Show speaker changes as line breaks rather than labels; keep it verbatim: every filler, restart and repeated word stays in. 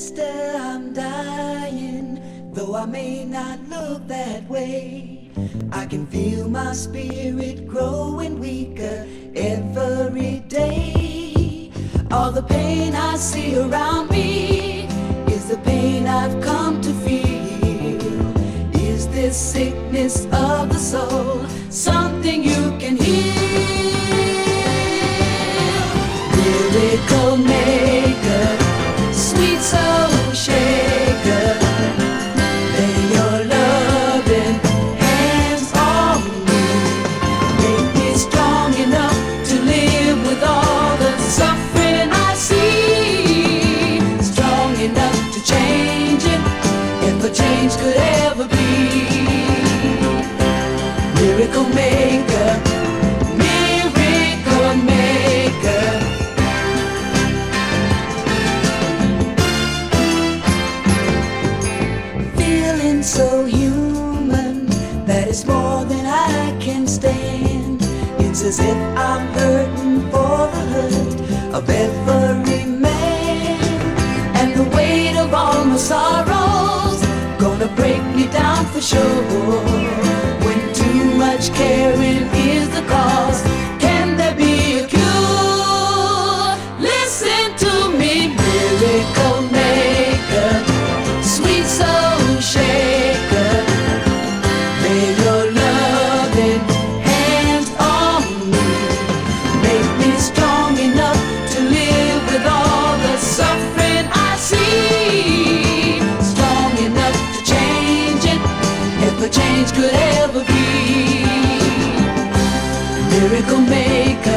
Sister, I'm dying, though I may not look that way. I can feel my spirit growing weaker every day. All the pain I see around me is the pain I've come to feel. Is this sickness of the soul something you can heal? Miracle maker, sweet soul shaker, lay your loving hands on me. Make me strong enough to live with all the suffering I see. Strong enough to change it, if a change could ever be. Miracle maker, miracle maker. So human that it's more than I can stand. It's as if I'm hurting for the hurt of every man, and the weight of all my sorrows gonna break me down for sure. When too much caring is the cause, can there be a cure? Listen to me, miracle maker, sweet soul shaker, lay your loving hands on me. Make me strong enough to live with all the suffering I see. Strong enough to change it, if a change could ever be. Miracle maker.